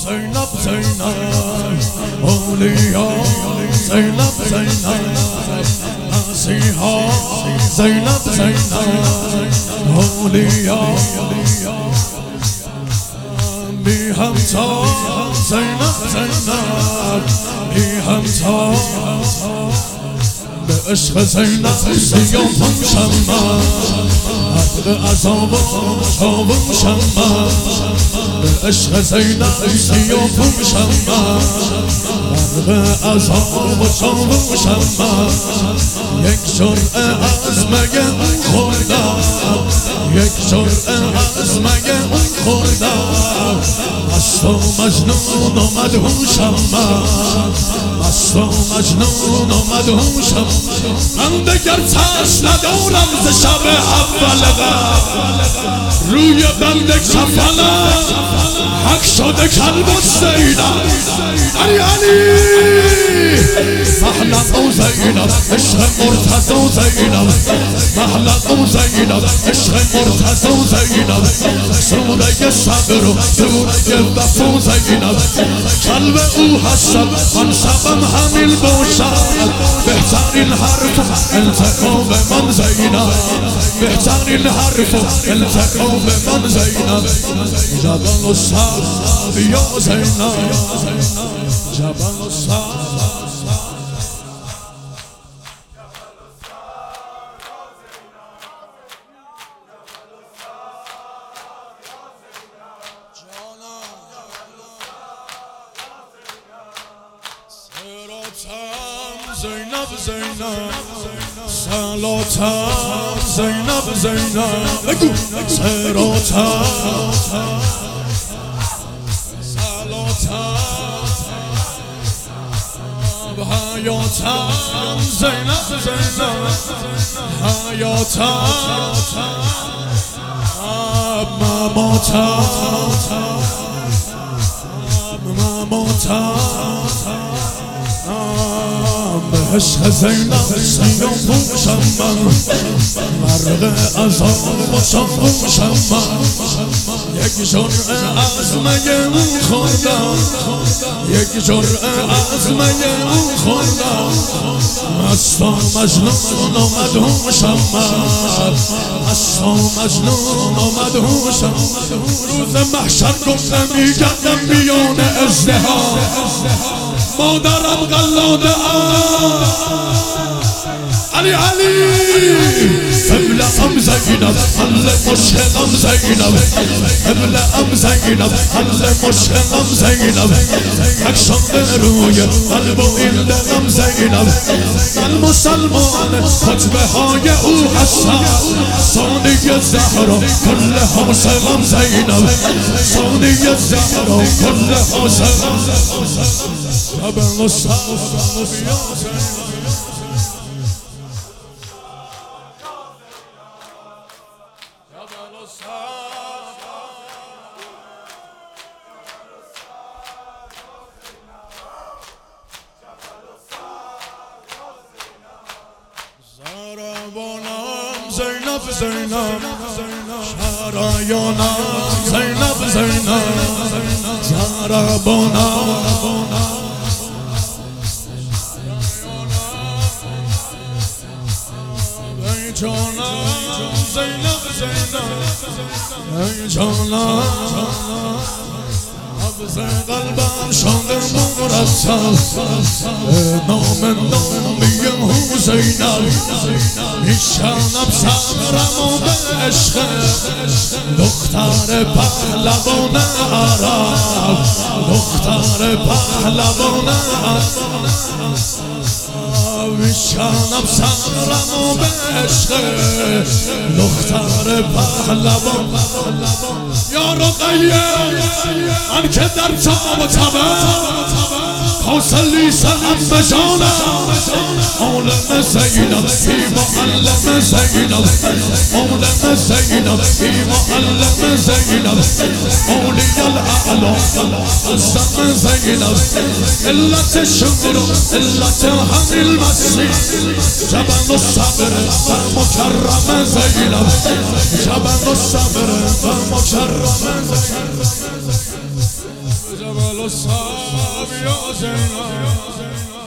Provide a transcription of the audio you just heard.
زینب زینب اولیاء زینب زینب مسیحا زینب زینب اولیاء بی همتا زینب زینب بی همتا به عشق زینب سیاهم شمم به عذاب شاوم شمم به عشق زینب سیاهم شمم به عذاب شاوم شمم یک جرعه از مگه اون خوردم یک جرعه از مگه اون خوردم مست و مجنون و مدهوشم مست و مجنون و مدهوشم من دگر چشم ندارم ز شب اول روی بند کفنم حق شده کلب و زینب علی علی محلق و زینب عشق مرتضی و زینب محلق و زینب عشق مرتضی و زینب سوره صبر و سوره وفا و زینب کلب او هستم من شبم همین باشد بهترین حرف انتخاب من زینب بهترین حرف انتخاب من زینب جبل و سب یا زینب جبل و سب زینب زینب صلاتم زینب زینب بگو صلاتم حیاتم زینب زینب حیاتم مماتم به عشق زینب سیاهوشم من مرد عذاب و شاهوشم من یک جرعه از مگه اون خوردم یک جرعه از مگه اون خوردم مست و مجنون و مدهوشم من مست و مجنون و مدهوشم روز محشر گفتم میگردم میان ازدحام مادرم قلاده علی علی ابلعم زینب حل مشکلم زینب ابلعم زینب حل مشکلم زینب اکشان روی قلب و این دلم زینب من مسلمان خطبه های او هستم ثانی زهرا کل حاصلم زینب ثانی زهرا کل حاصلم جبل و سب زینب زینب شرایانم زینب زینب زربانم ای جانم زینب زینب ای جانم حفظ قلبم شده مرتب نام نامی حسینم میشنم صبرم و به عشق دختر پهلوان عرب دختر پهلوان عرب میشنم صبرم و به عشق دختر پهلوان یا رقیه من که در تاب و حوصلی سلام بجانم عالم زینب بی معلم زینب عالم زینب بی معلم زینب اولی الاعلا عزم زینب علت شکر و علت همین مسیح جبل و صبر و مکرم زینب جبل و صبر و مکرم زینب الصعب يا زينب